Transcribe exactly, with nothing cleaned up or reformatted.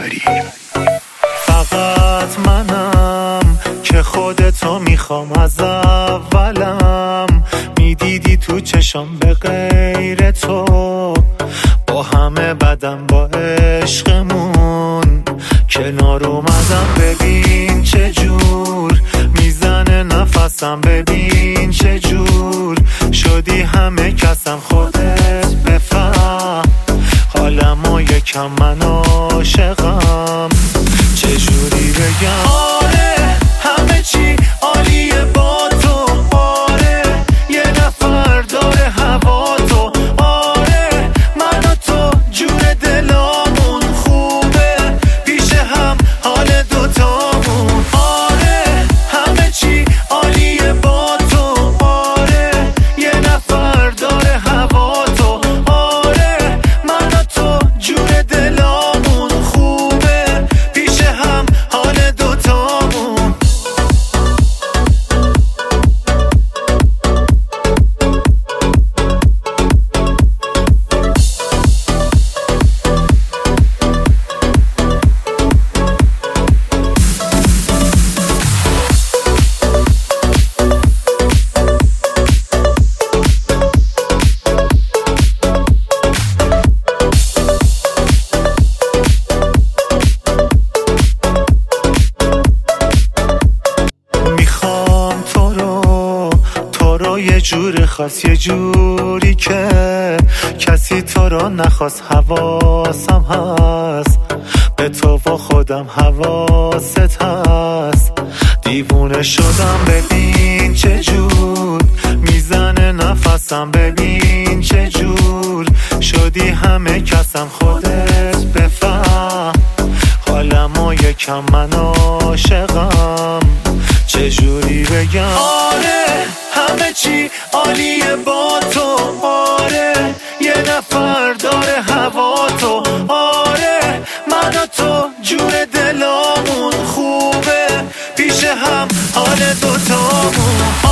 رهبری. فقط منم که خودتو میخوام، از اولم میدیدی تو چشام به غیر تو، با همه بدم با عشقمون کنار اومدم. ببین چجور میزنه نفسم، ببین چجور شدی همه کسم. خودت بفهم حالمو یکم، من عاشقم. چجوری بگم آره همه چی عالیه با تو، آره یه نفر داره هوا تو، آره من و تو جور دلامون خوبه پیش هم حال دوتامون، آره همه چی عالیه با تو، آره یه نفر داره هوا تو، آره من و تو جور دلامون خوبه پیش هم حال دوتامون. یه جور خاص، یه جوری که کسی تو رو نخواست. حواسم هست به تو و خودم حواست هست، دیوونه شدم. ببین چجور میزنه نفسم، ببین چجور شدی همه کسم. خودت بفهم حالمو یکم، من عاشقم. چجوری بگم آره همه چی عالیه با تو، آره یه نفر داره هوا تو، آره من و تو جور دلامون خوبه پیش هم حال دوتامون.